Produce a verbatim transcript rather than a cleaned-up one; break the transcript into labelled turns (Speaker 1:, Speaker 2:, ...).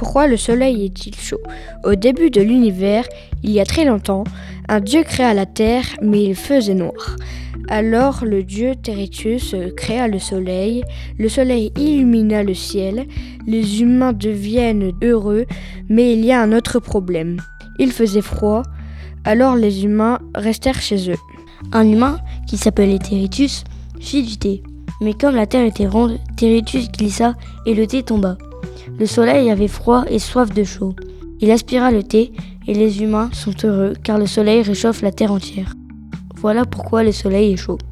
Speaker 1: Pourquoi le soleil est-il chaud? Au début de l'univers, il y a très longtemps, un dieu créa la terre, mais il faisait noir. Alors le dieu Térétus créa le soleil, le soleil illumina le ciel, les humains deviennent heureux, mais il y a un autre problème. Il faisait froid, alors les humains restèrent chez eux.
Speaker 2: Un humain, qui s'appelait Térétus, fit du thé. Mais comme la terre était ronde, Térétus glissa et le thé tomba. Le soleil avait froid et soif de chaud. Il aspira le thé et les humains sont heureux car le soleil réchauffe la terre entière. Voilà pourquoi le soleil est chaud.